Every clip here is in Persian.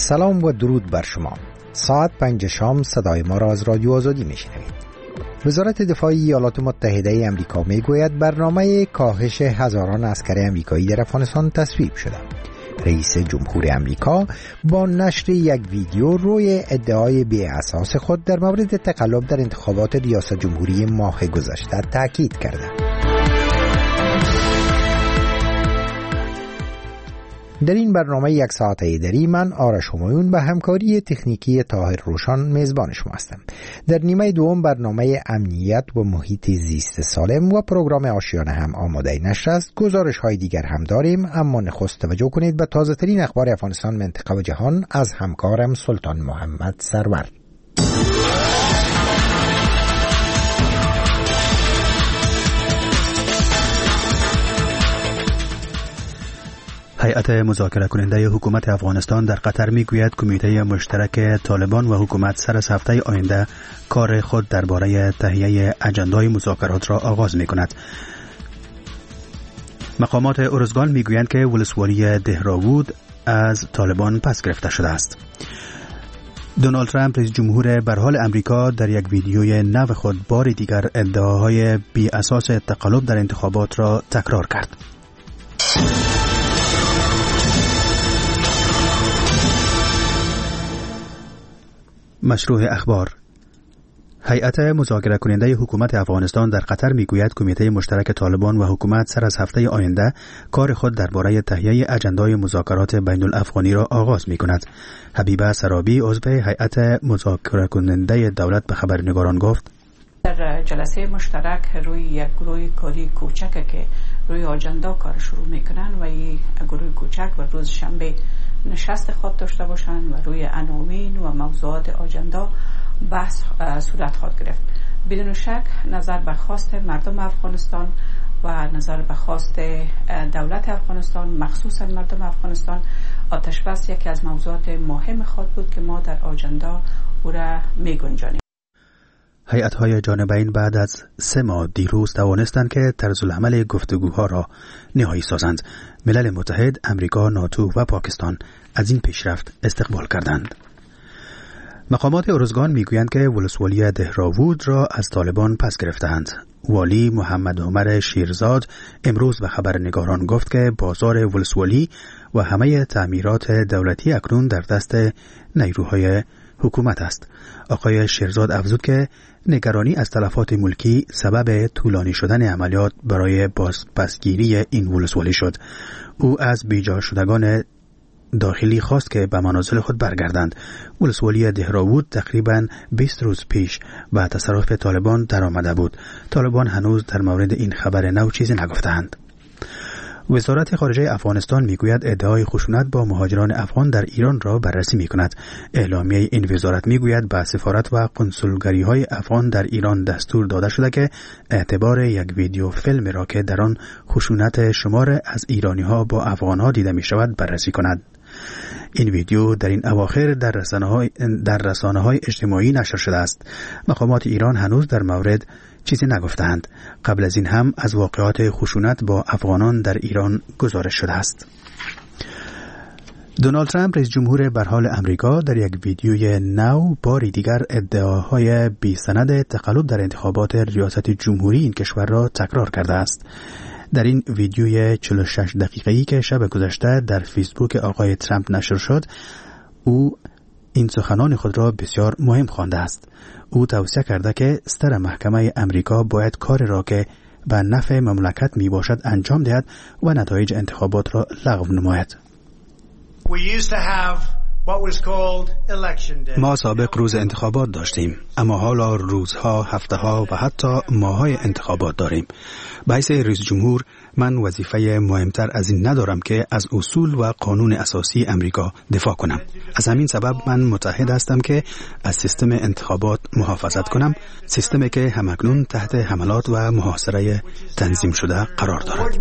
سلام و درود بر شما. ساعت 5 شام صدای ما را از رادیو آزادی میشنوید. وزارت دفاع ایالات متحده آمریکا میگوید برنامه کاهش هزاران عسکر آمریکایی در افغانستان تصویب شده. رئیس جمهور آمریکا با نشر یک ویدیو روی ادعای بی اساس خود در مورد تقلب در انتخابات ریاست جمهوری ماه گذشته تاکید کرده. در این برنامه یک ساعته دری من آرش همایون به همکاری تکنیکی طاهر روشان میزبان شما هستم. در نیمه دوم برنامه امنیت و محیط زیست سالم و پروگرام آشیانه هم آماده نشر است. گزارش های دیگر هم داریم، اما نخست توجه کنید به تازه ترین اخبار افغانستان، منطقه و جهان از همکارم سلطان محمد سرور. هیئت مذاکره کننده حکومت افغانستان در قطر میگوید کمیته مشترک طالبان و حکومت سر از هفته آینده کار خود درباره تهیه اجندای مذاکرات را آغاز میکند. مقامات ارزگان میگویند که ولسوالی دهراوود از طالبان پس گرفته شده است. دونالد ترامپ رئیس جمهور برحال امریکا در یک ویدیوی نو خود بار دیگر ادعاهای بی اساس تقلب در انتخابات را تکرار کرد. مشروع اخبار. هیئت مذاکره کننده حکومت افغانستان در قطر میگوید کمیته مشترک طالبان و حکومت سر از هفته آینده کار خود درباره تهیه اجندای مذاکرات بین الافغانی را آغاز میکند. حبیبه سرابی عضو هیئت مذاکره کننده دولت به خبرنگاران گفت در جلسه مشترک روی یک گروه کاری کوچک که روی اجندا کار شروع میکنن و این گروه کوچک و روز شنبه نشست خود داشته باشند و روی عناوین و موضوعات اجندا بحث صورت خواهد گرفت. بدون شک نظر به خواست مردم افغانستان و نظر به خواست دولت افغانستان، مخصوصا مردم افغانستان، آتش بس یکی از موضوعات مهم خود بود که ما در اجندا او را می‌گنجانیم. هیئت‌های جانبین بعد از 3 ماه دیروز توانستند که طرزالعمل گفتگوها را نهایی سازند. ملل متحد، امریکا، ناتو و پاکستان از این پیشرفت استقبال کردند. مقامات ارزگان میگویند که ولسوالی دهراوود را از طالبان پس گرفتند. والی محمد عمر شیرزاد امروز به خبرنگاران گفت که بازار ولسوالی و همه تعمیرات دولتی اکنون در دست نیروهای حکومت است. آقای شیرزاد افزود که نگرانی از تلفات ملکی سبب طولانی شدن عملیات برای بازپسگیری این ولسوالی شد. او از بیجا شدگان داخلی خواست که به منازل خود برگردند. ولسوالی دهراوود تقریباً 20 روز پیش به تصرف طالبان در آمده بود. طالبان هنوز در مورد این خبر نو چیزی نگفتند. وزارت خارجه افغانستان میگوید ادعای خشونت با مهاجران افغان در ایران را بررسی میکند. اعلامیه این وزارت میگوید به سفارت و قنسولگری های افغان در ایران دستور داده شده که اعتبار یک ویدیو فیلم را که در آن خشونت شمار از ایرانی ها با افغان ها دیده می شود بررسی کند. این ویدیو در این اواخر در رسانه های اجتماعی نشر شده است. مقامات ایران هنوز در مورد چیزی نگفتند. قبل از این هم از واقعات خشونت با افغانان در ایران گزارش شده است. دونالد ترامپ رئیس جمهور برحال امریکا در یک ویدیوی نو باری دیگر ادعاهای بی سند تقلب در انتخابات ریاست جمهوری این کشور را تکرار کرده است. در این ویدیوی 46 دقیقه‌ای که شب گذشته در فیسبوک آقای ترامپ نشر شد، او این سخنان خود را بسیار مهم خوانده است. او توصیه کرده که ستر محکمه امریکا باید کار را که به نفع مملکت می باشد انجام دهد و نتایج انتخابات را لغو نماید. ما سابق روز انتخابات داشتیم، اما حالا روزها، هفته‌ها و حتی ماه‌های انتخابات داریم. به حیث رئیس جمهور من وظیفه مهمتر از این ندارم که از اصول و قانون اساسی امریکا دفاع کنم. از همین سبب من متحد هستم که از سیستم انتخابات محافظت کنم، سیستمی که همکنون تحت حملات و محاصره تنظیم شده قرار دارد.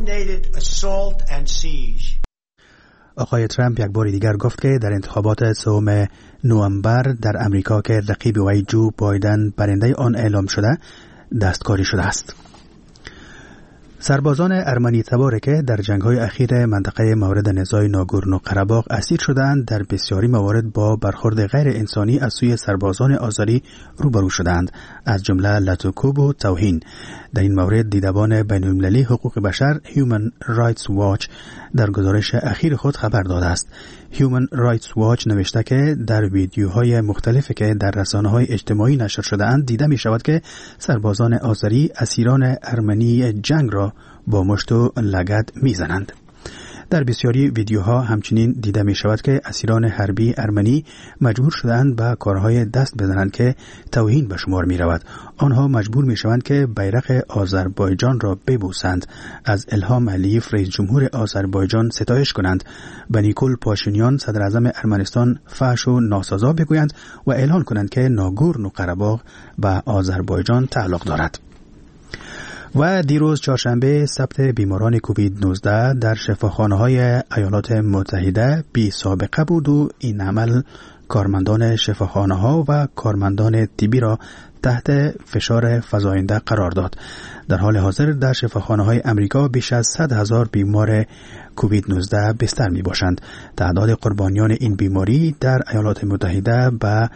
آقای ترامپ یک بار دیگر گفت که در انتخابات 3 نوامبر در امریکا که رقیب وی جو بایدن برنده آن اعلام شده دستکاری شده است. سربازان ارمنی تباره که در جنگ‌های اخیر منطقه مورد نزاع ناگورنو قره‌باغ اسیر شدند در بسیاری موارد با برخورد غیر انسانی از سوی سربازان آذری روبرو شدند، از جمله لطوکوب و توهین. در این مورد دیدبان بین‌المللی حقوق بشر Human Rights Watch در گزارش اخیر خود خبر داده است. Human Rights Watch نوشته که در ویدیوهای مختلفی که در رسانه‌های اجتماعی نشر شده‌اند دیده می‌شود که سربازان آذری اسیران ارمنی جنگ را با مشت و لگد می‌زنند. در بسیاری ویدیوها همچنین دیده می شود که اسیران حربی ارمنی مجبور شدند به کارهای دست بزنند که توهین به شمار می رود. آنها مجبور می شوند که بیرق آذربایجان را ببوسند، از الهام علیف رئیس جمهور آذربایجان ستایش کنند، به نیکول پاشینیان صدر اعظم ارمنستان فحش و ناسزا بگویند و اعلان کنند که ناگورنو قره‌باغ به آذربایجان تعلق دارد. و دیروز چهارشنبه ثبت بیماران کووید 19 در شفاخانه‌های ایالات متحده بی سابقه بود و این عمل کارمندان شفاخانه‌ها و کارمندان طبی را تحت فشار فزاینده قرار داد. در حال حاضر در شفاخانه‌های امریکا بیش از 100,000 بیمار کووید 19 بستر می باشند. تعداد قربانیان این بیماری در ایالات متحده به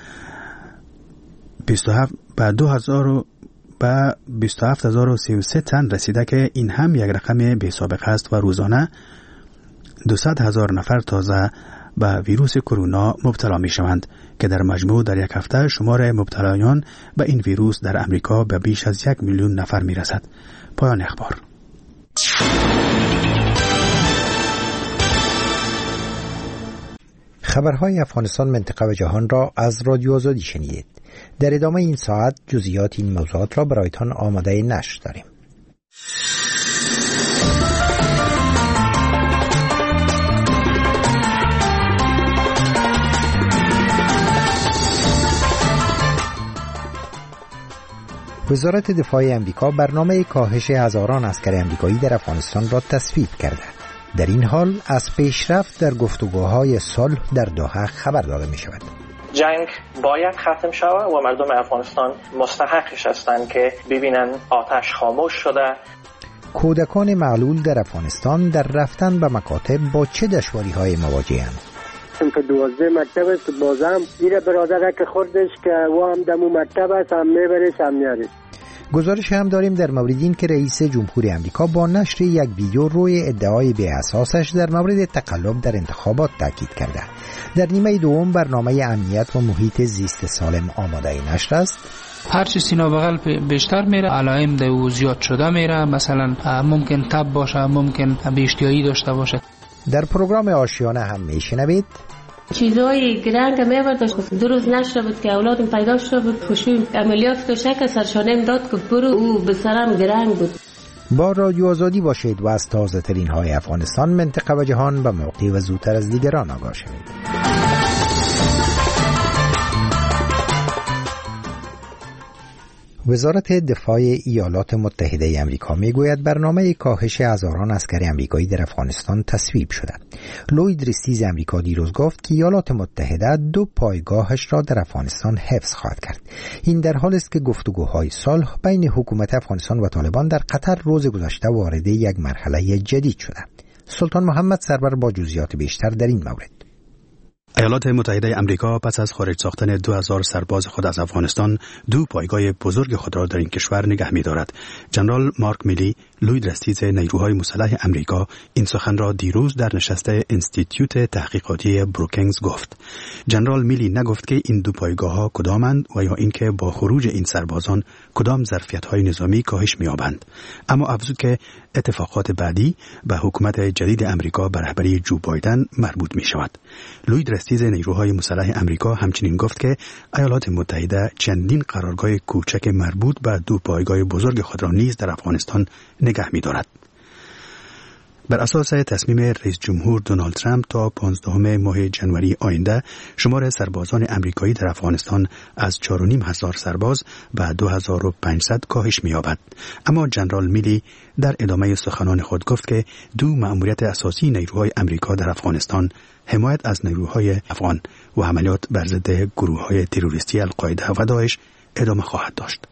27,033 تن رسیده که این هم یک رقم بی سابقه است و روزانه 200,000 نفر تازه به ویروس کرونا مبتلا می شوند که در مجموع در یک هفته شمار مبتلایان به این ویروس در امریکا به بیش از 1 میلیون نفر می رسد. پایان اخبار. خبرهای افغانستان، منطقه و جهان را از رادیو آزادی شنیدید. در ادامه این ساعت جزئیات این موضوعات را برایتان آماده نشر داریم. وزارت دفاع امریکا برنامه کاهش هزاران عسکر امریکایی در افغانستان را تصویب کرده. در این حال از پیشرفت در گفتگوهای صلح در دوحه خبر داده می شود. جنگ باید ختم شود و مردم افغانستان مستحقش هستند که ببینن آتش خاموش شده. کودکان معلول در افغانستان در رفتن به مکاتب با چه دشواری‌های مواجه‌اند؟ صنف 12 مکتب است، بازم ایره برادره که خوردش که و هم دمو مکتب است، هم میبرش هم میارش. گزارش هم داریم در مورد این که رئیس جمهور امریکا با نشر یک ویدیو روی ادعای بی اساسش در مورد تقلب در انتخابات تاکید کرده. در نیمه دوم برنامه امنیت و محیط زیست سالم آماده نشر است. هر چی سینا بغل بیشتر میره، علائم دو زیاد شده میره، مثلا ممکن تب باشه، ممکن بیشتیایی داشته باشه. در پروگرام آشیانه هم میشنوید چیزای گرنگ میبرداشت. 2 روز نشده بود که اولادم پیدا شده بود، خوشی عملیات که شک سرشانم داد که برو، او به سرم گرنگ بود. با رادیو آزادی باشید و از تازه ترین های افغانستان، منطقه و جهان به موقع و زودتر از دیگران آگاه شوید. وزارت دفاع ایالات متحده امریکا میگوید برنامه کاهش هزاران عسکر امریکایی در افغانستان تصویب شده. لوید ریستیز امریکا دیروز گفت که ایالات متحده 2 پایگاهش را در افغانستان حفظ خواهد کرد. این در حالی است که گفتگوهای صلح بین حکومت افغانستان و طالبان در قطر روز گذشته وارد یک مرحله جدید شده. سلطان محمد سرور با جزئیات بیشتر در این مورد. ایالات متحده امریکا پس از خارج ساختن 2000 سرباز خود از افغانستان 2 پایگاه بزرگ خود را در این کشور نگه می‌دارد. جنرال مارک میلی، لوید رستیز نیروهای مسلح امریکا، این سخن را دیروز در نشست انستیتیوت تحقیقاتی بروکینگز گفت. جنرال میلی نگفت که این 2 پایگاه‌ها کدامند و یا اینکه با خروج این سربازان کدام ظرفیت‌های نظامی کاهش می‌یابند، اما افزود که اتفاقات بعدی به حکومت جدید امریکا به رهبری جو بایدن مربوط می‌شود. لوید رستیز نیروهای مسلح امریکا همچنین گفت که ایالات متحده چندین قرارگاه کوچک مربوط به 2 پایگاه بزرگ خود را نیز در افغانستان نگه می‌دارد. بر اساس تصمیم رئیس جمهور دونالد ترامپ تا 15 ماه جنوری آینده شمار سربازان امریکایی در افغانستان از 4,500 سرباز به 2,500 کاهش می‌یابد. اما جنرال میلی در ادامه سخنان خود گفت که 2 مأموریت اساسی نیروهای امریکا در افغانستان حمایت از نیروهای افغان و عملیات بر ضد گروه‌های تروریستی القاعده و داعش ادامه خواهد داشت.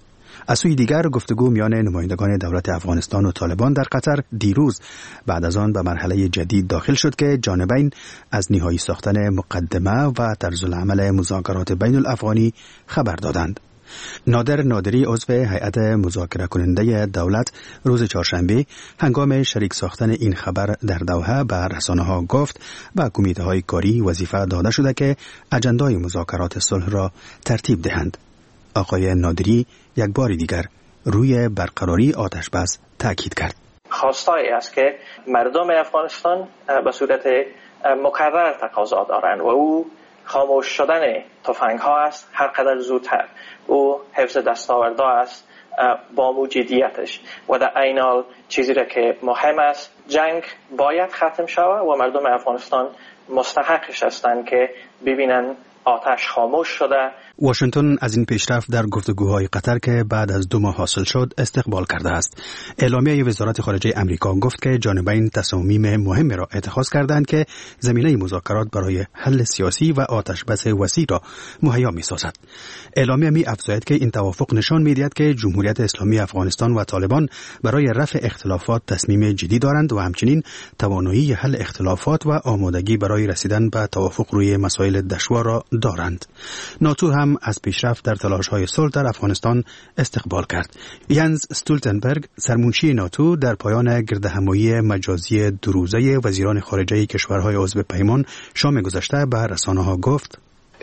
از سوی دیگر گفتگو میان نمایندگان دولت افغانستان و طالبان در قطر دیروز بعد از آن به مرحله جدید داخل شد که جانبین از نهایی ساختن مقدمه و طرزالعمل مذاکرات بین الافغانی خبر دادند. نادر نادری عضو هیئت مذاکره کننده دولت روز چهارشنبه هنگام شریک ساختن این خبر در دوحه به رسانه‌ها گفت و کمیته‌های کاری وظیفه داده شده که اجندای مذاکرات صلح را ترتیب دهند. آقای نادری یک بار دیگر روی برقراری آتش بس تاکید کرد. خواستایی است که مردم افغانستان به صورت مکرر تقاضا دارند و او خاموش شدن تفنگ‌ها است هر قدر زودتر. او حفظ دستاوردها است با موجودیتش و در عین حال چیزی را که مهم است جنگ باید ختم شود و مردم افغانستان مستحقش هستند که ببینن آتش خاموش شده. واشنگتن از این پیشرفت در گفتگوهای قطر که بعد از 2 ماه حاصل شد استقبال کرده است. اعلامیه وزارت خارجه امریکا گفت که جانبین تصامیم مهمی را اتخاذ کردند که زمینه مذاکرات برای حل سیاسی و آتش بس وسیع را مهیا می‌سازد. اعلامیه می‌افزاید که این توافق نشان می‌دهد که جمهوریت اسلامی افغانستان و طالبان برای رفع اختلافات تصمیم جدی دارند و همچنین توانایی حل اختلافات و آمادگی برای رسیدن به توافق روی مسائل دشوار را دارند. ناتو هم از پیشرفت در تلاش‌های صلح در افغانستان استقبال کرد. ینز استولتنبرگ سرمنشی ناتو در پایان گردهمایی مجازی 2 روزه وزیران خارجه کشورهای عضو پیمان شام گذشته به رسانه‌ها گفت: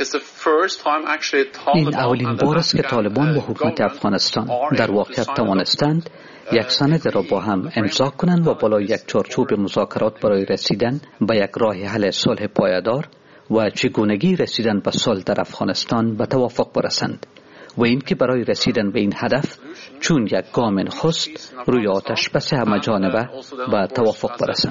این اولین بار است که طالبان و حکومت افغانستان در واقعیت توانستند یک سند را با هم امضا کنند و بالای یک چارچوب مذاکرات برای رسیدن به یک راه حل صلح پایدار و چگونگی رسیدن به صلح در افغانستان به توافق برسند و اینکه برای رسیدن به این هدف چون یک گام نخست روی آتش بس همه جانبه به توافق برسند.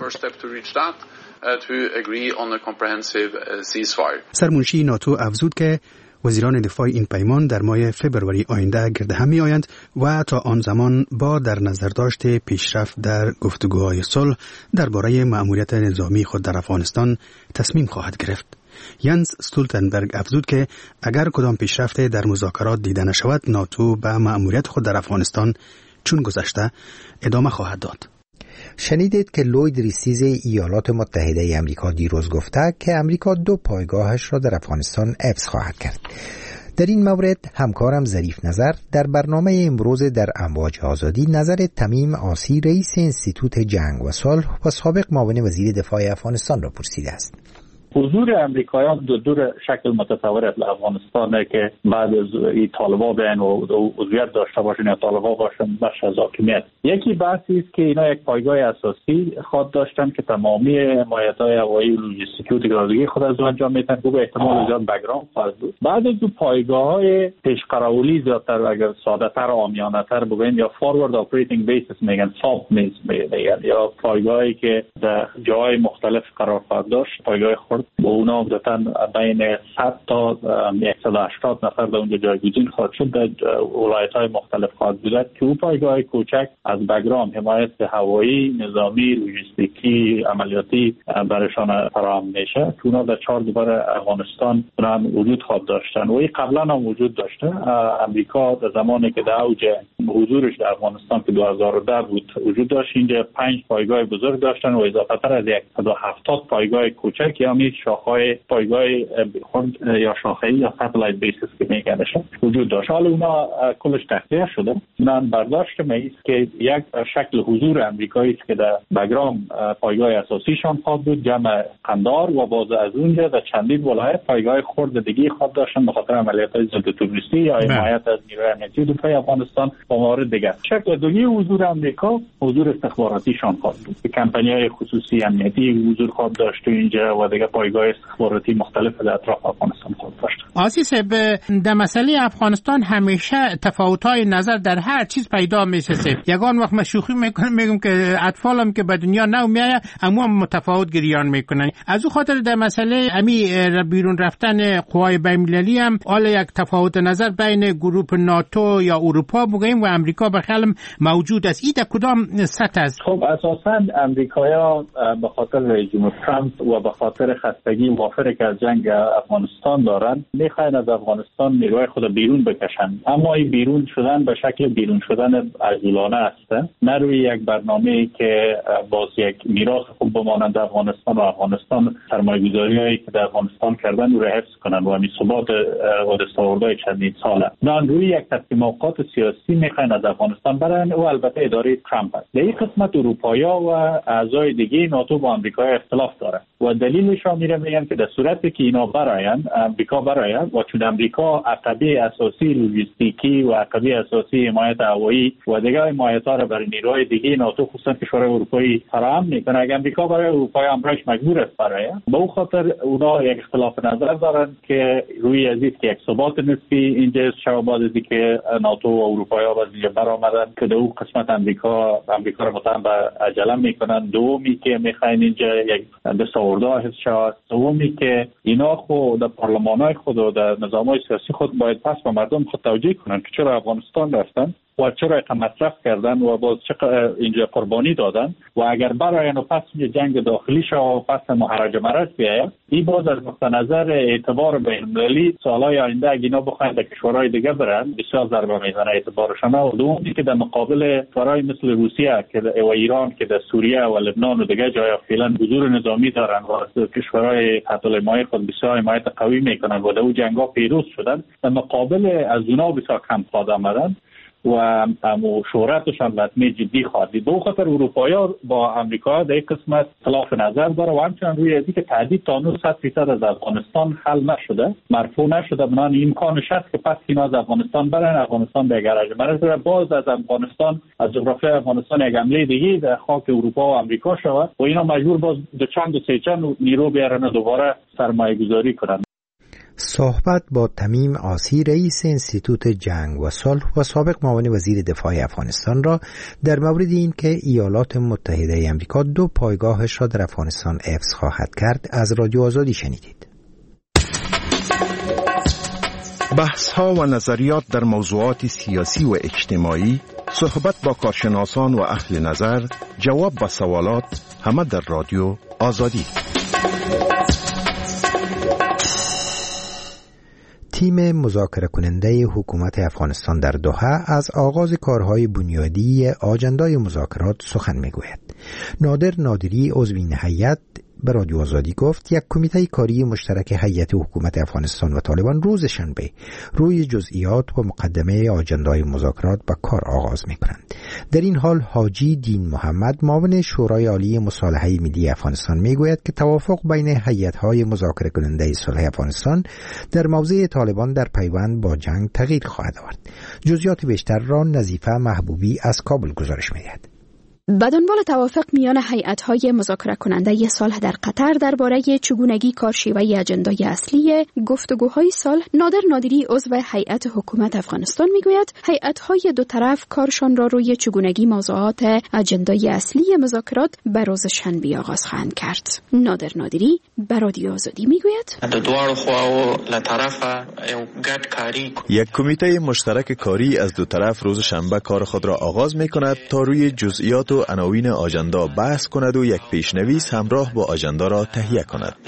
سرمنشی ناتو افزود که وزیران دفاع این پیمان در ماه فبروری آینده گرد هم می‌آیند و تا آن زمان با در نظر داشت پیشرفت در گفتگوهای صلح درباره مأموریت نظامی خود در افغانستان تصمیم خواهد گرفت. ینز استولتنبرگ افزود که اگر کدام پیشرفت در مذاکرات دیده نشود ناتو به مأموریت خود در افغانستان چون گذشته ادامه خواهد داد. شنیدید که لوید ریسیز ایالات متحده امریکا دیروز گفته که امریکا 2 پایگاهش را در افغانستان حفظ خواهد کرد. در این مورد همکارم ظریف نظر در برنامه امروز در امواج آزادی نظر تمیم آسی رئیس انستیتوت جنگ و صلح و سابق معاون وزیر دفاع افغانستان را پرسیده است. حضور امریکایان دو شکل متفاوت در افغانستان که بعد از این طالبان بیان و عضویت داشته باشن یا طالبان باشن بخش از حاکمیت. یکی بحثی است که اینا یک پایگاه اساسی خود داشتن که تمامی حمایت‌های هوایی لوجستیکی و دیگرگی خود از انجام میدن که به احتمال زیاد بک‌گراند خواهد بود. بعد از دو پایگاه‌های پیشقراولی زیادتر اگر ساده‌تر و عامیانه‌تر بگویم یا فوروارد آپریتینگ بیسیس میگن ساب میگن یا پایگاهی که در جای مختلف قرار خواهد داشت. پایگاه خرد با اونا عمدتاً بین 100 تا 180 نفر در اونجا جایگزین خواهد شد در ولایت‌های مختلف خواهد بود که او پایگاه کوچک از بک‌گراند حمایت هوایی، نظامی، لوجستیکی، عملیاتی برایشان فراهم میشه. اونا در 4 دیوار افغانستان هم وجود خواهد داشتن و این قبلا هم وجود داشته. امریکا در زمانی که در اوج حضورش در افغانستان که 2010 بود وجود داشت اینجا 5 پایگاه بزرگ داشتن و اضافه تر از 170 پایگاه کوچک یا شاخه‌های پایگاه خرد یا شاخه‌ای یا ساتلایت بیسیس که میگنش وجود داشت. حالا اونا کلش تخلیه شده. من برداشت می‌کنم که یک شکل حضور امریکایی است که در بک‌گراند پایگاه اساسیشان خواهد بود جمع قندار و باز از اونجا در چندین ولایت پایگاه خرد دیگه خواهد داشتن به خاطر عملیات‌های ضد تروریستی یا حمایت از نیروی امنیتی دفاعی افغانستان و موارد دیگر. شکل دیگه حضور امریکا حضور استخباراتیشان خواهد بود. کمپانی‌های خصوصی امنیتی حضور خواهد داشت اینجا و دیگه پایگاه استخباراتی مختلف در اطراف افغانستان خود داشت. آسیس در مسئله افغانستان همیشه تفاوت‌های نظر در هر چیز پیدا میشه. یگان وقت شوخی میگم که اطفالم که به دنیا نو میایه اما متفاوت گریان میکنن. از اون خاطر در مسئله بیرون رفتن قوای بین‌المللی هم حالا یک تفاوت نظر بین گروه ناتو یا اروپا بگیم و امریکا به خیال موجود است. این در کدام سطح است؟ خب اساساً امریکایی‌ها به خاطر رژیم ترامپ و به خاطر خستگی وافره که از جنگ افغانستان دارن، میخواین از افغانستان نیروی خود بیرون بکشن، اما این بیرون شدن به شکل بیرون شدن عجولانه است، نه روی یک برنامه‌ای که باز یک میراث خوب بمانند افغانستان و افغانستان سرمایه‌گذاری‌هایی که در افغانستان کردن رو حفظ کنن و همین ثبات و دستاوردهای چندین ساله. نه روی یک تصمیمات سیاسی میخواین از افغانستان برن و البته اداره ترامپ است. در این قسمت اروپایا و اعضای دیگه ناتو با آمریکا اختلاف داره و دلیلش رو میگن که در صورتی که اینا براین آمریکا براین و چون آمریکا عقبه اساسی لوجستیکی و عقبه اساسی حمایت هوایی و دیگه حمایت‌ها را برای نیروهای دیگه ناتو خصوصا کشورهای اروپایی فراهم میکنه، اگه آمریکا برای اروپای امرش مجبور است براین. به اون خاطر اونا یک اختلاف نظر دارن که روی از که یک ثبات نسبی اینجا شب بعد از اینکه ناتو و اروپایا باز اینجا برآمدن که در اون قسمت آمریکا را متهم به عجله میکنن. دومی که میخواین اینجا یک دستاوردها حفظ شود. سومی که اینا خود در پارلمان‌های خود و در نظام‌های سیاسی خود باید پس به مردم خود توجیه کنن که چرا افغانستان رفتن و چرا مصرف کردن و باز چقدر اینجا قربانی دادن و اگر براین و پس جنگ داخلی شد و پس مهرج مرج بیاید، این باز از نقطه نظر اعتبار بین‌المللی سالهای آینده اگه اینا بخواین در کشورهای دیگه برن بسیار ضربه میزنه اعتبارشان. و دومی که در مقابل کشورهای مثل روسیه که و ایران که در سوریه و لبنان و دیگه جای فعلا حضور نظامی دارن و کشورهای تحت حمایت خود بسیار حمایت قوی میکنن و در اون جنگ‌ها پیروز شدن، در مقابل از اونا بسیار کم خواهد آمدن و شهرتشان لطمه جدی خواهد دید. به خاطر اروپایا با امریکا در یک قسمت خلاف نظر داره و همچنان روی ازی که تهدید تا 900% از افغانستان حل نشده، مرفوع نشده، بنان امکانش هست که پس اینا از افغانستان برن، افغانستان به گرج مرز باز از افغانستان از جغرافیای افغانستان یک حمله دیگه در خاک اروپا و امریکا شود و اینا مجبور باز دو سه چند نیرو بیارن و دوباره سرمایه‌گذاری کنن. صحبت با تمیم آسی، رئیس انستیتوت جنگ و صلح و سابق معاون وزیر دفاع افغانستان را در مورد این که ایالات متحده آمریکا 2 پایگاهش را در افغانستان حفظ خواهد کرد از رادیو آزادی شنیدید. بحث‌ها و نظریات در موضوعات سیاسی و اجتماعی، صحبت با کارشناسان و اهل نظر، جواب به سوالات، همه در رادیو آزادی. تیم مذاکره کننده حکومت افغانستان در دوحه از آغاز کارهای بنیادی آجندای مذاکرات سخن میگوید. نادر نادری عضو این هیئت به رادیو آزادی گفت یک کمیته کاری مشترک هیئت حکومت افغانستان و طالبان روز شنبه روی جزئیات و مقدمه آجندای مذاکرات به کار آغاز میکنند. در این حال حاجی دین محمد معاون شورای عالی مصالحه ملی افغانستان میگوید که توافق بین هیئت‌های مذاکره کننده صلح افغانستان در موضع طالبان در پیوند با جنگ تغییر خواهد آورد. جزئیات بیشتر را نظیفه محبوبی از کابل گزارش می‌دهد. به دنبال توافق میان هیئت‌های مذاکره کننده صلح در قطر درباره چگونگی کارشیوه اجندای اصلی گفتگوهای صلح، نادر نادری عضو هیئت حکومت افغانستان میگوید هیئت‌های دو طرف کارشان را روی چگونگی موضوعات اجندای اصلی مذاکرات به روز شنبه آغاز خواهند کرد. نادر نادری به رادیو آزادی میگوید یک کمیته مشترک کاری از دو طرف روز شنبه کار خود را آغاز میکند تا روی جزئیات و عناوین آجندا بحث کند و یک پیشنویس همراه با آجندا را تهیه کند.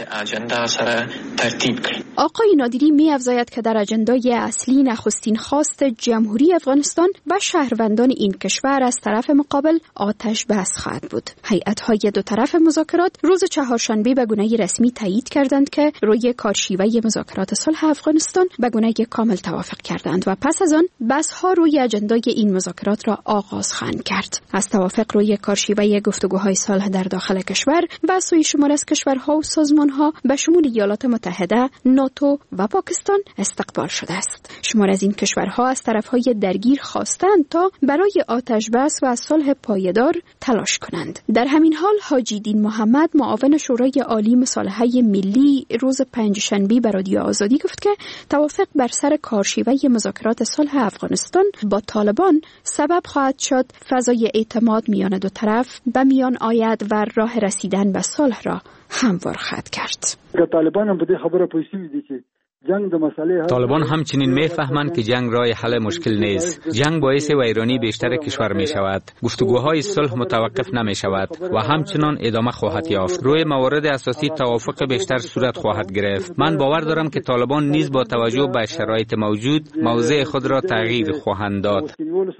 آقای نادری می افزاید که در آجندای اصلی نخستین خواست جمهوری افغانستان و شهروندان این کشور از طرف مقابل آتش بس خواهد بود. هیئت‌های دو طرف مذاکرات روز چهارشنبه به گونه رسمی تایید کردند که روی کارشیوه مذاکرات صلح افغانستان به گونه کامل توافق کردند و پس از آن بحث‌ها روی آجندای این مذاکرات را آغاز خواهند کرد. از توافق روی کارشیوه گفتگوهای صلح در داخل کشور و سوی شمار از کشورها و سازمانها به شمول ایالات متحده، ناتو و پاکستان استقبال شده است. شمار از این کشورها از طرفهای درگیر خواستند تا برای آتش بس و صلح پایدار تلاش کنند. در همین حال حاجی دین محمد معاون شورای عالی مصالحه ملی روز پنجشنبه به رادیو آزادی گفت که توافق بر سر کارشیوه مذاکرات صلح افغانستان با طالبان سبب خواهد شد فضای اعتماد میان دو طرف به میان آید و راه رسیدن به صلح را هموار خواهد کرد. طالبان هم به دې خبره پوښتنه دي چې طالبان همچنین میفهمند که جنگ راه حل مشکل نیست. جنگ باعث ویرانی بیشتر کشور می شود. گفتگوهای صلح متوقف نمی شود و همچنان ادامه خواهد یافت. روی موارد اساسی توافق بیشتر صورت خواهد گرفت. من باور دارم که طالبان نیز با توجه به شرایط موجود موضع خود را تغییر خواهند داد.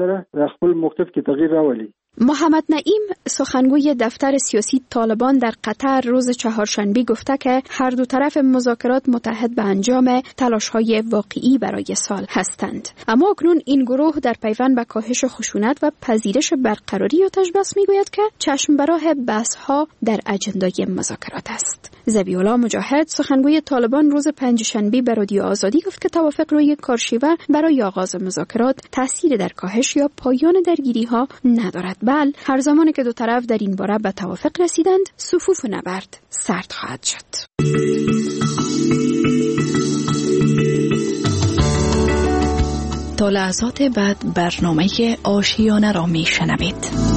محمد نعیم سخنگوی دفتر سیاسی طالبان در قطر روز چهارشنبه گفته که هر دو طرف مذاکرات متحد به انجام تلاش‌های واقعی برای صلح هستند. اما اکنون این گروه در پیوند به کاهش خشونت و پذیرش برقراری آتش بس میگوید که چشم به راه بحث‌ها در اجندای مذاکرات است. ذبیح‌الله مجاهد سخنگوی طالبان روز پنجشنبه به رادیو آزادی گفت که توافق روی کارشیوه برای آغاز مذاکرات تأثیر در کاهش یا پایان درگیری‌ها ندارد. بل هر زمانی که دو طرف در این باره به توافق رسیدند صفوف نبرد سرد خواهد شد. تا لحظات بعد برنامه آشیانه را می شنوید.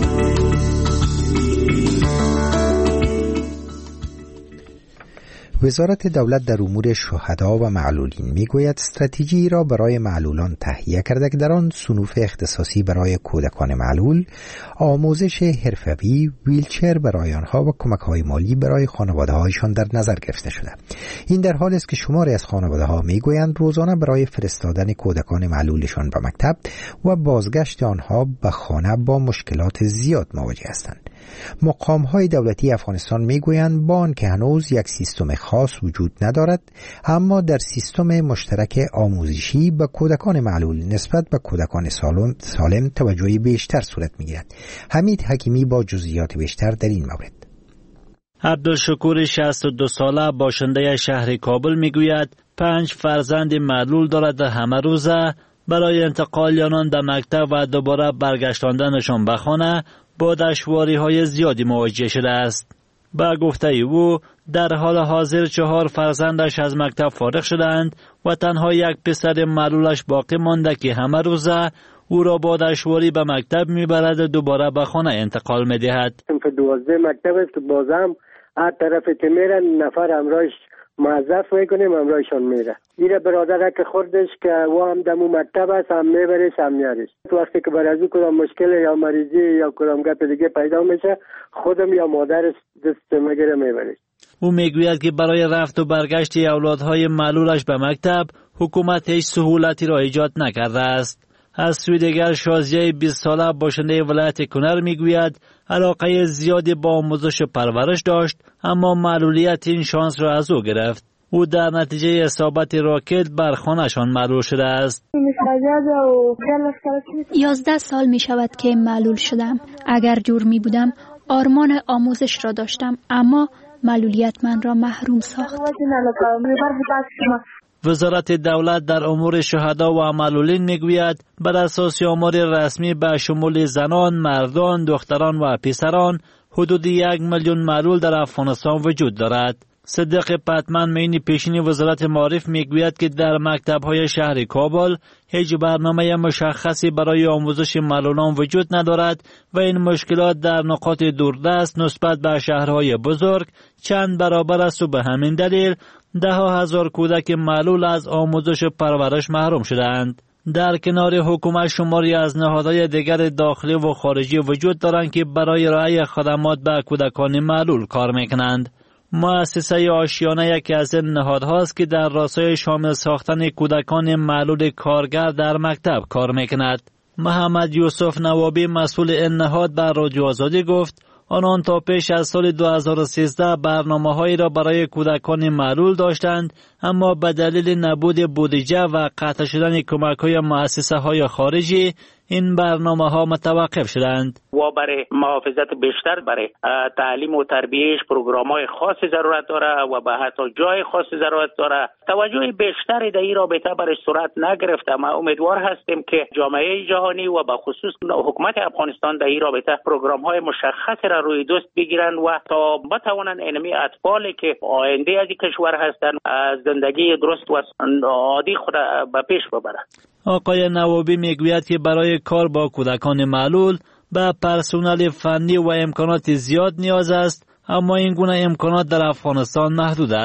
وزارت دولت در امور شهدا و معلولین میگوید استراتژی را برای معلولان تهیه کرده که در آن صنوف اختصاصی برای کودکان معلول، آموزش حرفه‌ای، ویلچر برای آنها و کمک‌های مالی برای خانواده‌هایشان در نظر گرفته شده. این در حالی است که شماری از خانواده‌ها میگویند روزانه برای فرستادن کودکان معلولشان به مکتب و بازگشت آنها به خانه با مشکلات زیاد مواجه هستند. مقام‌های دولتی افغانستان میگویند با آنکه هنوز یک سیستم خاص وجود ندارد، اما در سیستم مشترک آموزشی به کودکان معلول نسبت به کودکان سالم توجهی بیشتر صورت میگیرد. حمید حکیمی با جزئیات بیشتر در این مورد. عبدالشکور 62 ساله باشنده شهر کابل میگوید 5 فرزند معلول دارد و همه روزه برای انتقال آنان به مکتب و دوباره برگشتاندنشان به خانه با دشواری‌های زیادی مواجه شده است. با گفته او در حال حاضر 4 فرزندش از مکتب فارغ شدند و تنها یک پسر معلولش باقی مانده که همه روزه او را با دشواری به مکتب میبرد و دوباره به خانه انتقال میدهد. 12 مکتب است که بازم از طرف که میرن نفر امرایش موظف میکنیم امرایشان میره. ایره برادر که خوردش که و هم دمو مکتب است هم میبرش هم میارش. وقتی که بر از او کدام مشکل یا مریضی یا کدام گپ دیگه پیدا میشه خودم یا مادرش دست میگیره میبرش. او میگوید که برای رفت و برگشت اولادهای معلولش به مکتب حکومت هیچ سهولتی را ایجاد نکرده است. از سوی دیگر شازیه 20 ساله باشنده ولایت کنر میگوید علاقه زیادی با آموزش و پرورش داشت اما معلولیت این شانس را از او گرفت. او در نتیجه اصابت راکت بر خانه‌شان معلول شده است. 11 سال می شود که معلول شدم. اگر جور می بودم آرمان آموزش را داشتم اما معلولیت من را محروم ساخت. وزارت دولت در امور شهدا و معلولین میگوید بر اساس آمار رسمی به شمول زنان، مردان، دختران و پسران حدود 1 میلیون معلول در افغانستان وجود دارد. صدیق پتمن معین پیشین وزارت معارف میگوید که در مکتب‌های شهر کابل هیچ برنامه مشخصی برای آموزش معلولان وجود ندارد و این مشکلات در نقاط دوردست نسبت به شهرهای بزرگ چند برابر است و به همین دلیل 10,000 کودک معلول از آموزش و پرورش محروم شدند. در کنار حکومت شماری از نهادهای دیگر داخلی و خارجی وجود دارند که برای ارائه خدمات به کودکان معلول کار میکنند. مؤسسه آشیانه یکی از این نهادهاست که در راستای شامل ساختن کودکان معلول کارگر در مکتب کار میکند. محمد یوسف نوابی مسئول این نهاد بر رادیو آزادی گفت آنان تا پیش از سال 2013 برنامه‌هایی را برای کودکان معلول داشتند اما به دلیل نبود بودجه و قطع شدن کمک‌های مؤسسه‌های خارجی این برنامه‌ها متوقف شدند. و برای محافظت بیشتر برای تعلیم و تربیتش پروگرام‌های خاصی ضرورت داره و به حتی جای خاصی ضرورت داره. توجه بیشتری در این رابطه برای صورت نگرفته. ما امیدوار هستیم که جامعه جهانی و به خصوص حکومت افغانستان در این رابطه پروگرام‌های مشخصی را روی دست بگیرند و تا بتوانند اینمی اطفالی که آینده از کشور هستند از زندگی درست و عادی خود به پیش ببرند. آقای نوابی میگوید که برای کار با کودکان معلول به پرسنل فنی و امکانات زیاد نیاز است اما این گونه امکانات در افغانستان محدود است.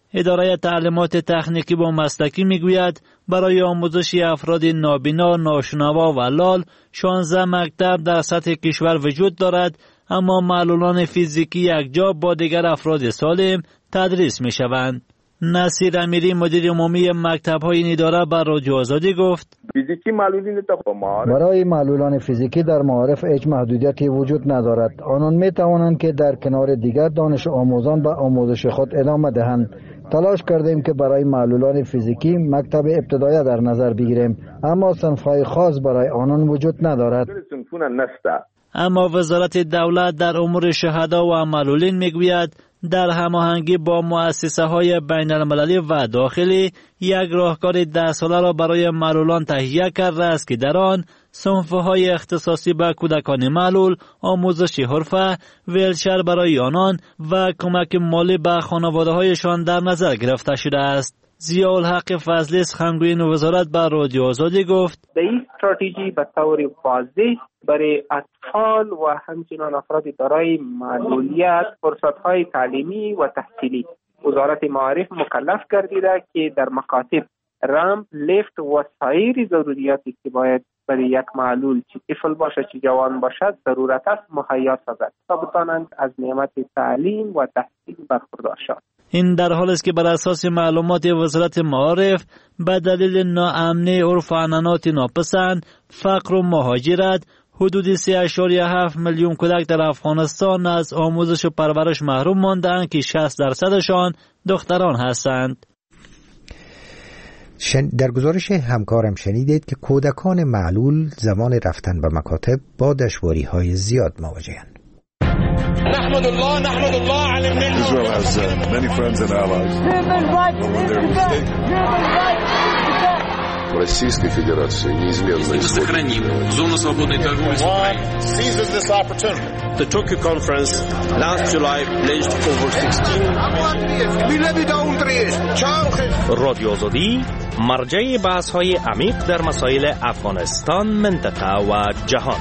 اداره تعلیمات تکنیکی و مسلکی میگوید برای آموزش افراد نابینا، ناشنوا و لال 16 مکتب در سطح کشور وجود دارد، اما معلولان فیزیکی یکجا با دیگر افراد سالم تدریس می شوند. نصیر امیری مدیر عمومی مکتب‌های این اداره بر رادیو آزادی گفت فیزیکی معلولین برای معلولان فیزیکی در معارف هیچ محدودیتی وجود ندارد. آنان می توانند که در کنار دیگر دانش آموزان به آموزش خود ادامه دهند. تلاش کردیم که برای معلولان فیزیکی مکتب ابتدایی در نظر بگیریم، اما صنف‌های خاص برای آنان وجود ندارد. اما وزارت دولت در امور شهدا و معلولین میگوید در هماهنگی با مؤسسه‌های بین‌المللی و داخلی یک راهکار 10 ساله را برای معلولان تهیه کرده است که در آن صنف‌های اختصاصی به کودکان معلول، آموزش حرفه، ویلچر برای آنان و کمک مالی به خانواده‌هایشان در نظر گرفته شده است. ضیاءالحق فضلی سخنگوی وزارت بر رادیو آزادی گفت به این استراتژی به طور واضح برای اطفال و همچنین افراد دارای معلولیت فرصت‌های تعلیمی و تحصیلی وزارت معارف مکلف گردیده که در مکاتب رمپ، لیفت و سایر ضروریاتی که باید برای یک معلول چه طفل باشه چه جوان باشد ضرورت است مهیا سازد تا بتوانند از نعمت تعلیم و تحصیل برخوردار شوند. این در حالی است که بر اساس معلومات وزارت معارف به دلیل ناامنی عرف و عنعنات ناپسند، فقر و مهاجرت حدود 3.7 میلیون کودک در افغانستان از آموزش و پرورش محروم ماندند که 60% دختران هستند. در گزارش همکارم شنیدید که کودکان معلول زمان رفتن به مکاتب با دشواری‌های زیاد مواجه‌اند. نحمد الله على Israel has many friends and allies. Российской Федерации неизменно сохраним зону свободной торговли с Украиной. Seizes this opportunity. The Tokyo conference last July pledged over 16 رادیو آزادی مرجع بحث‌های عمیق در مسائل افغانستان، منطقه و جهان.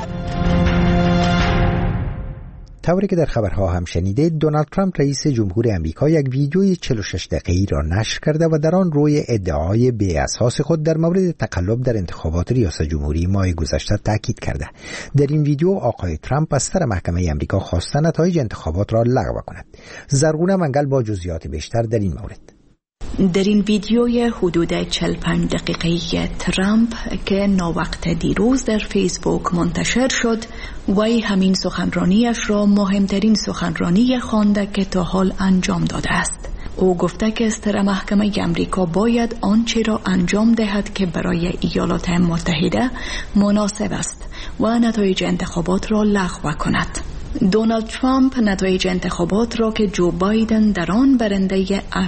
طوری که در خبرها هم شنیدید، دونالد ترامپ رئیس جمهور امریکا یک ویدیوی 46 دقیقه‌ای را نشر کرده و در آن روی ادعای بی اساس خود در مورد تقلب در انتخابات ریاست جمهوری ماه گذشته تاکید کرده. در این ویدیو آقای ترامپ از سر محکمه امریکا خواسته نتایج انتخابات را لغو کند. زرغونه منگل با جزئیات بیشتر در این مورد. در این ویدیوی حدود 45 دقیقه‌ای ترامپ که ناوقت دیروز در فیسبوک منتشر شد، وی همین سخنرانیش را مهمترین سخنرانی خوانده که تا حال انجام داده است. او گفته که سر محکمه امریکا باید آنچه را انجام دهد که برای ایالات متحده مناسب است و نتایج انتخابات را لغو کند. دونالد ترامپ نتایج انتخابات را که جو بایدن در آن برنده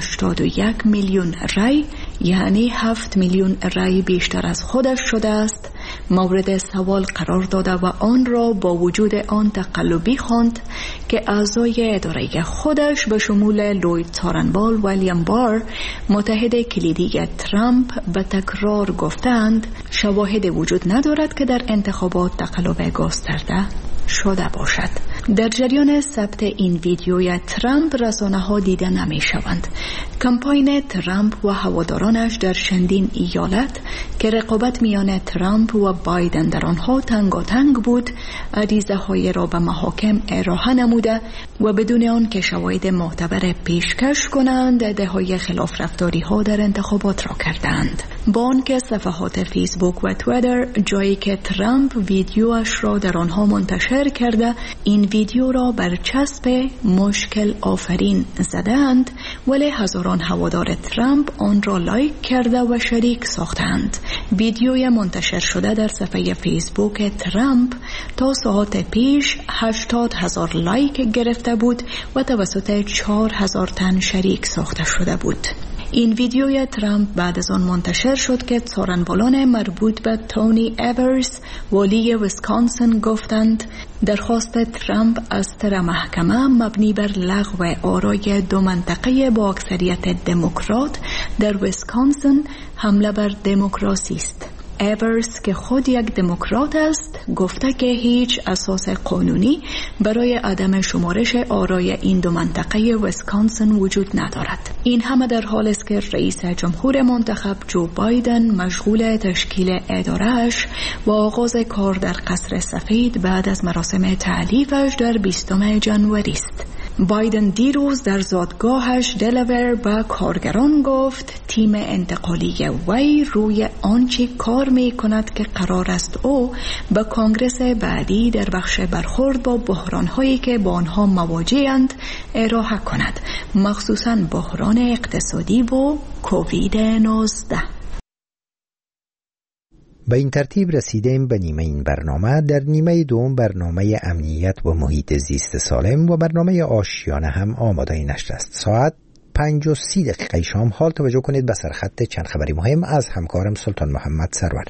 81 میلیون رای، یعنی 7 میلیون رای بیشتر از خودش شده است، مورد سوال قرار داده و آن را با وجود آن تقلبی خواند که اعضای اداره خودش به شمول لوید تارنبال و ویلیام بار، متحد کلیدی ترامپ، به تکرار گفتند شواهد وجود ندارد که در انتخابات تقلب گسترده شده باشد. در جریان ثبت این ویدیوی ترامپ رسانه‌ها دیده نمی‌شوند. کمپاین ترامپ و هوادارانش در چندین ایالت که رقابت میان ترامپ و بایدن در آنها تنگاتنگ بود، عریضه‌های را به محاکم ارائه نموده و بدون آن که شواهد معتبر پیشکش کنند ادعای خلاف رفتاری‌ها در انتخابات را کردند. با آنکه صفحات فیسبوک و توییتر جایی که ترامپ ویدیوش را در آنها منتشر کرده این ویدیو را برچسب مشکل آفرین زدند، ولی هزاران هوادار ترامپ آن را لایک کرده و شریک ساختند. ویدیوی منتشر شده در صفحه فیسبوک ترامپ تا ساعت پیش 80,000 لایک گرفته بود و توسط 4,000 تن شریک ساخته شده بود. این ویدیوی ترامپ بعد از آن منتشر شد که سخنرانان مربوط به تونی ایورز والی ویسکانسن گفتند درخواست ترامپ از طرف محکمه مبنی بر لغو آرای دو منطقه با اکثریت دموکرات در ویسکانسن حمله بر دموکراسی است. ایورس که خود یک دموکرات است گفته که هیچ اساس قانونی برای عدم شمارش آرای این دو منطقه ویسکانسن وجود ندارد. این همه در حالی است که رئیس جمهور منتخب جو بایدن مشغول تشکیل اداره‌اش و آغاز کار در قصر سفید بعد از مراسم تعلیفش در 20 ژانویه است. بایدن دیروز در زادگاهش دلاور به کارگران گفت تیم انتقالی وی روی آنچه کار می کند که قرار است او به کانگرس بعدی در بخش برخورد با بحران‌هایی که با آنها مواجه‌اند ارائه کند، مخصوصاً بحران اقتصادی و کووید 19. به این ترتیب رسیدیم به نیمه این برنامه. در نیمه دوم برنامه امنیت و محیط زیست سالم و برنامه آشیانه هم آماده نشر است. ساعت 5:30 شام حال توجه کنید به سرخط چند خبری مهم از همکارم سلطان محمد سرور.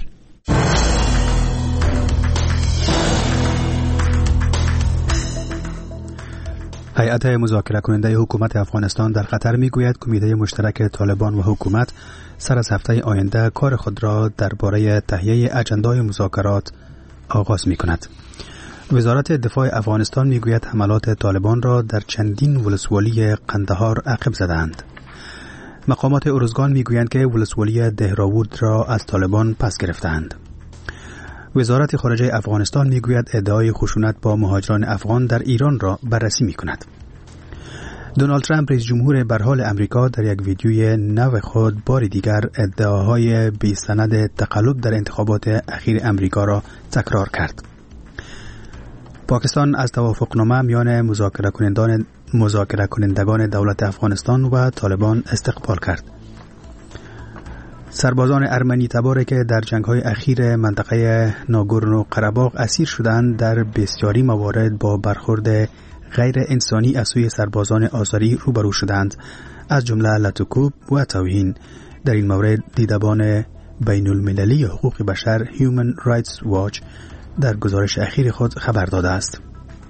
هیئت مذاکره کننده حکومت افغانستان در قطر میگوید کمیته مشترک طالبان و حکومت سر از هفته آینده کار خود را درباره تهیه اجندای مذاکرات آغاز می‌کند. وزارت دفاع افغانستان میگوید حملات طالبان را در چندین ولسوالی قندهار عقب زدند. مقامات ارزگان میگویند که ولسوالی دهراود را از طالبان پس گرفتند. وزارت خارجه افغانستان میگوید ادعای خشونت با مهاجران افغان در ایران را بررسی میکند. دونالد ترامپ رئیس جمهور برحال امریکا در یک ویدیوی نو خود بار دیگر ادعاهای بی سند تقلب در انتخابات اخیر امریکا را تکرار کرد. پاکستان از توافقنامه میان مذاکره کنندگان دولت افغانستان و طالبان استقبال کرد. سربازان ارمنی تباری که در جنگ‌های اخیر منطقه ناگورنو قره‌باغ اسیر شدند در بسیاری موارد با برخورد غیر انسانی از سوی سربازان آذری روبرو شدند، از جمله لطوکوب و توهین. در این مورد دیدبان بین المللی حقوق بشر Human Rights Watch در گزارش اخیر خود خبر داده است.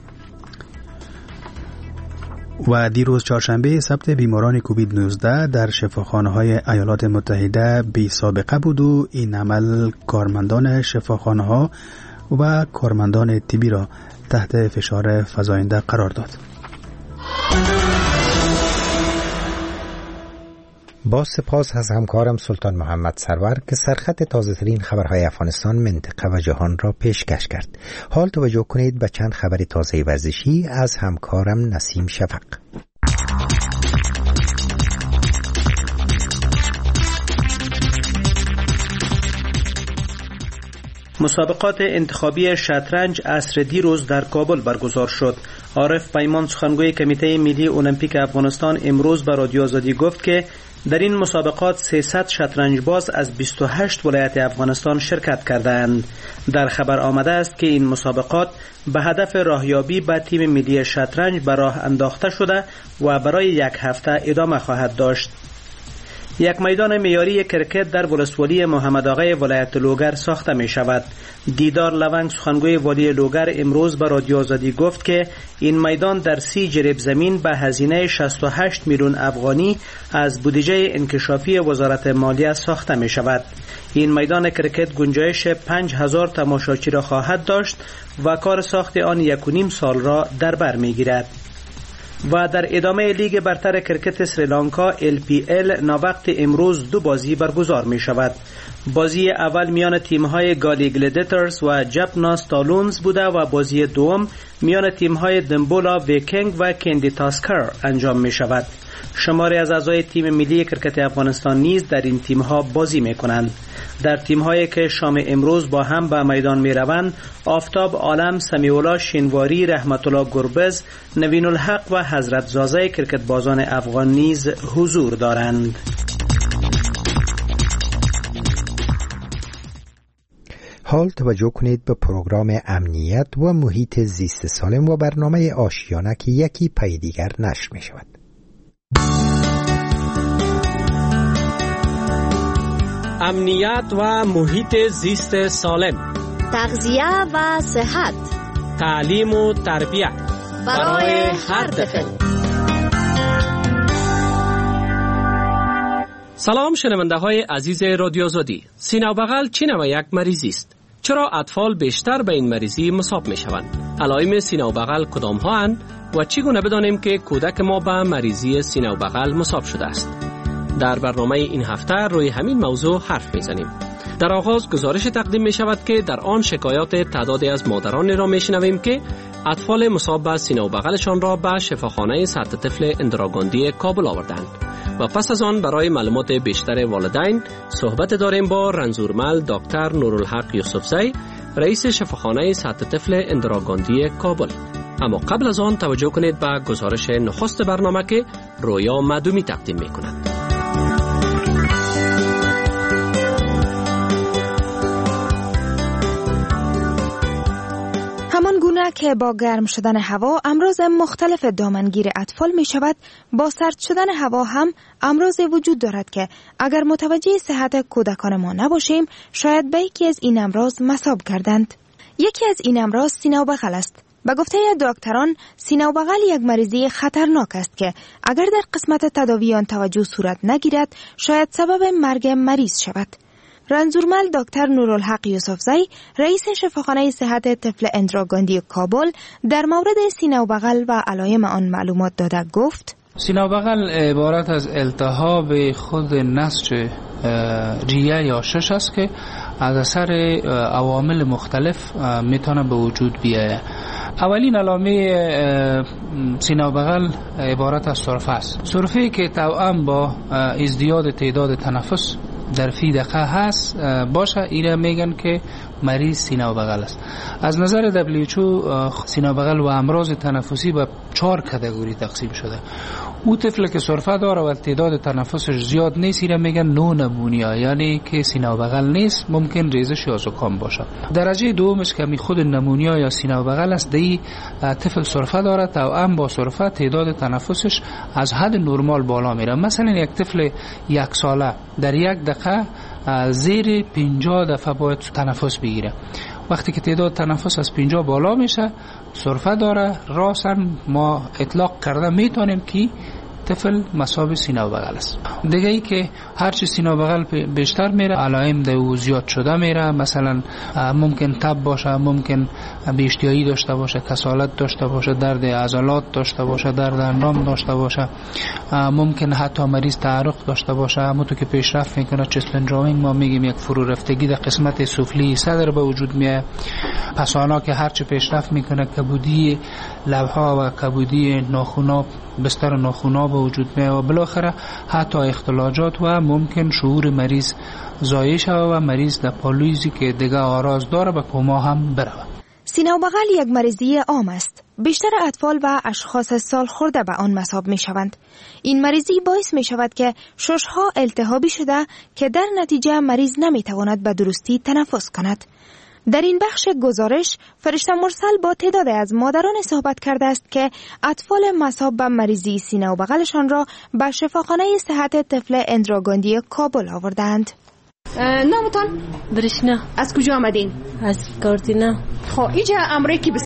و دیروز چهارشنبه ثبت بیماران کووید 19 در شفاخانه‌های ایالات متحده بی سابقه بود و این عمل کارمندان شفاخانه‌ها و کارمندان طبی را تحت فشار فزاینده قرار داد. با سپاس از همکارم سلطان محمد سرور که سرخط تازه‌ترین خبرهای افغانستان، منطقه و جهان را پیشکش کرد. حال توجه کنید به چند خبر تازه ورزشی از همکارم نسیم شفق. مسابقات انتخابی شطرنج عصر دیروز در کابل برگزار شد. عارف پیمان سخنگوی کمیته ملی المپیک افغانستان امروز به رادیو آزادی گفت که در این مسابقات 300 شطرنج باز از 28 ولایت افغانستان شرکت کردند. در خبر آمده است که این مسابقات به هدف راهیابی به تیم ملی شطرنج به راه انداخته شده و برای یک هفته ادامه خواهد داشت. یک میدان معیاری کرکت در ولسوالی محمد آقای ولایت لوگر ساخته می شود. دیدار لونگ سخنگوی والی لوگر امروز به رادیو آزادی گفت که این میدان در 30 جریب زمین به هزینه 68 میلیون افغانی از بودجه انکشافی وزارت مالیه ساخته می شود. این میدان کرکت گنجایش 5000 تماشاچی را خواهد داشت و کار ساخت آن 1.5 سال را در بر می گیرد. و در ادامه لیگ برتر کرکت سریلانکا LPL ناوقت امروز 2 بازی برگزار می شود. بازی اول میان تیم‌های گالی گلیدیترز و جپنا ستالونز بوده و بازی دوم میان تیم‌های دنبولا ویکینگ و کندی تاسکر انجام می شود. شماری از اعضای تیم ملی کرکت افغانستان نیز در این تیم‌ها بازی می‌کنند. در تیم‌هایی که شام امروز با هم به میدان می‌روند، آفتاب عالم، سمیع‌الله شینواری، رحمت الله گربز، نوین الحق و حضرت زازه کرکت بازان افغان نیز حضور دارند. حال توجه کنید به پروگرام امنیت و محیط زیست سالم و برنامه آشیانه که یکی پی دیگر نشر می‌شود. امنیت و محیط زیست سالم، تغذیه و صحت، تعلیم و تربیت برای هر طفل. سلام شنونده های عزیز رادیو آزادی. سینه و بغل چه نوع یک مریضی است؟ چرا اطفال بیشتر به این مریضی مصاب می شوند؟ علائم سینه و بغل کدام ها اند و چگونه بدانیم که کودک ما به مریضی سینه و بغل مصاب شده است؟ در برنامه این هفته روی همین موضوع حرف می زنیم. در آغاز گزارش تقدیم می شود که در آن شکایات تعدادی از مادران را می شنویم که اطفال مصاب به سینه و بغلشان را به شفاخانه سرطان طفل اندراگاندی کابل آوردند. و پس از آن برای معلومات بیشتر والدین صحبت داریم با رنزورمل دکتر نورالحق یوسفزی، رئیس شفاخانه سرطان طفل اندراگاندی کابل. اما قبل از آن توجه کنید به گزارش نخست برنامه که رویا معدومی تقدیم می کند. همان گونه که با گرم شدن هوا امراض مختلف دامنگیر اطفال می شود، با سرد شدن هوا هم امراض وجود دارد که اگر متوجه صحت کودکان ما نباشیم شاید به یکی از این امراض مصاب گردند. یکی از این امراض سینه و بغل است. به گفته دکتران سینه و بغل یک مریضی خطرناک است که اگر در قسمت تداوی آن توجه صورت نگیرد شاید سبب مرگ مریض شود. رنزورمل دکتر نورالحق یوسفزی، رئیس شفاخانه صحت طفل اندراگاندی کابل، در مورد سینه و بغل و علائم آن معلومات داده گفت: سینه و بغل عبارت از التهاب خود نسج ریه یا شش است که از اثر عوامل مختلف میتونه به وجود بیاید. اولین علامه سینه و بغل عبارت از سرفه است. سرفه‌ای که توأم با ازدیاد تعداد تنفس در فی دقیقه هست باشه، ایره میگن که مریض سینه و بغل است. از نظر WHO سینه و بغل و امراض تنفسی به 4 کاتگوری تقسیم شده. او طفل که سرفه داره و تعداد تنفسش زیاد نیست ایره میگن نو نمونیا، یعنی که سینه و بغل نیست، ممکن ریزش یا زکام باشه. درجه دومش که خود نمونیا یا سینه و بغل است، دی طفل سرفه داره، توأم با سرفه تعداد تنفسش از حد نرمال بالا میره. مثلا یک طفل 1 ساله در 1 دقیقه زیر 50 دفعه باید تنفس بگیره. وقتی که تعداد تنفس از 50 بالا میشه سرفه داره، راسن ما اطلاق کرده میتونیم که طفل مصاب سینه و بغل است. دیگه ای که هرچی سینه و بغل بیشتر میره علائم دو زیاد شده میره، مثلا ممکن تب باشه، ممکن بی‌اشتهایی داشته باشه، کسالت داشته باشه، درد عضلات داشته باشه، درد اندام داشته باشه، ممکن حتی مریض تعرق داشته باشه. همونطور که پیشرفت میکنه چسلنجاوینگ ما میگیم یک فرو رفتگی در قسمت سفلی صدر به وجود میاد. پسانا که هرچی پیشرفت میکنه کبودی لبها و کبودی ناخونا بستر ناخونا به وجود میاد و بالاخره حتی اختلاجات و ممکن شعور مریض ضایع شود و مریض در پالویزی که دیگه آراز داره به کما هم بره. سینه و بغل یک مریضی عام است. بیشتر اطفال و اشخاص سال خورده به آن مصاب می شوند. این مریضی باعث می شود که ششها التهابی شده که در نتیجه مریض نمی تواند به درستی تنفس کند. در این بخش گزارش فرشته مرسل با تعداد از مادران صحبت کرده است که اطفال مصاب به مریضی سینه و بغلشان را به شفاخانه صحت طفل اندراگاندی کابل آوردند. نامتان؟ برشنا. از کجا آمدین؟ از کارتینا. خب اینجا امری کی به